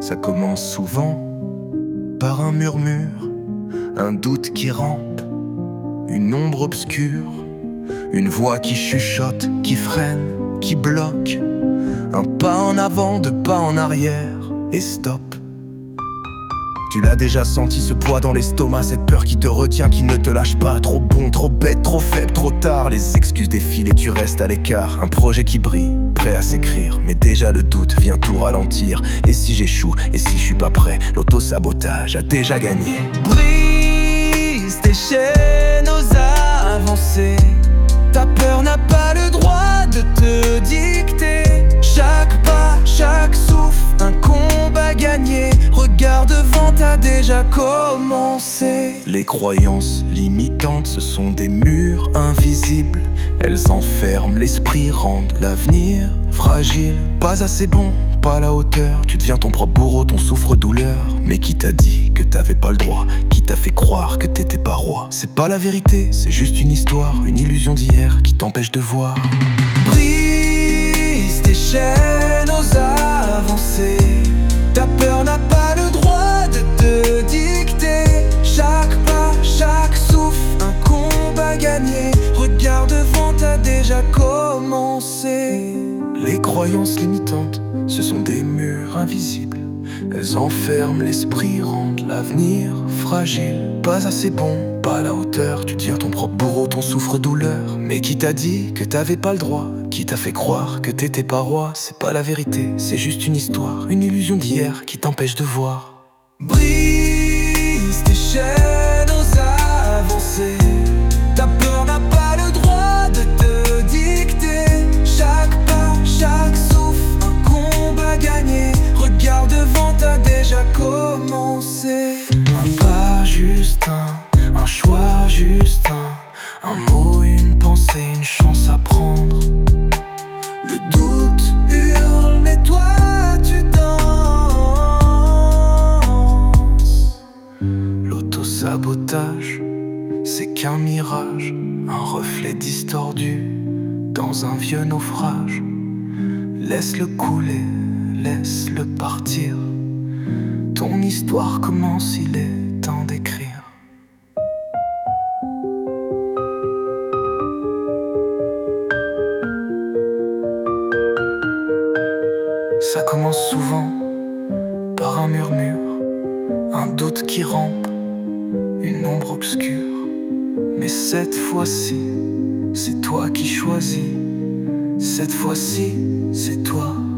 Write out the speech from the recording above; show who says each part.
Speaker 1: Ça commence souvent par un murmure, un doute qui rampe, une ombre obscure, une voix qui chuchote, qui freine, qui bloque. Un pas en avant, deux pas en arrière, et stop. Tu l'as déjà senti, ce poids dans l'estomac, cette peur qui te retient, qui ne te lâche pas. Trop bon, trop bête, trop faible, trop tard. Les excuses défilent et tu restes à l'écart. Un projet qui brille, prêt à s'écrire, mais déjà le doute vient tout ralentir. Et si j'échoue, et si je suis pas prêt, l'auto-sabotage a déjà gagné.
Speaker 2: Brise tes chaînes aux avancées. Ta peur n'a pas le droit de te dicter. Chaque pas, chaque souffle, un combat gagné. Regarde devant, t'as déjà commencé.
Speaker 1: Les croyances limitantes, ce sont des murs invisibles. Elles enferment l'esprit, rendent l'avenir fragile. Pas assez bon, pas à la hauteur. Tu deviens ton propre bourreau, ton souffre-douleur. Mais qui t'a dit que t'avais pas le droit? Qui t'a fait croire que t'étais pas roi? C'est pas la vérité, c'est juste une histoire, une illusion d'hier qui t'empêche de voir.
Speaker 2: Brise tes chaînes aux avancées. Ta peur n'a pas le droit de te dicter. Chaque pas, chaque souffle, un combat gagné. Regarde devant, t'as déjà commencé.
Speaker 1: Les croyances limitantes, ce sont des murs invisibles. Elles enferment l'esprit, rendent l'avenir fragile. Pas assez bon, pas à la hauteur. Tu deviens ton propre bourreau, ton souffre-douleur. Mais qui t'a dit que t'avais pas le droit? Qui t'a fait croire que t'étais pas roi? C'est pas la vérité, c'est juste une histoire, une illusion d'hier qui t'empêche de voir.
Speaker 2: Brise tes chaînes aux avancées. Ta peur n'a pas le droit de te dicter. Chaque pas, chaque souffle, un combat gagné. Regarde devant, t'as déjà commencé.
Speaker 1: Un pas juste un choix juste un mot, une pensée, une chance à prendre.
Speaker 2: Le doute hurle, mais toi tu danses.
Speaker 1: L'auto-sabotage, c'est qu'un mirage, un reflet distordu dans un vieux naufrage. Laisse-le couler, laisse-le partir. Ton histoire commence, il est temps d'écrire. Ça commence souvent par un murmure, un doute qui rampe, une ombre obscure. Mais cette fois-ci, c'est toi qui choisis. Cette fois-ci, c'est toi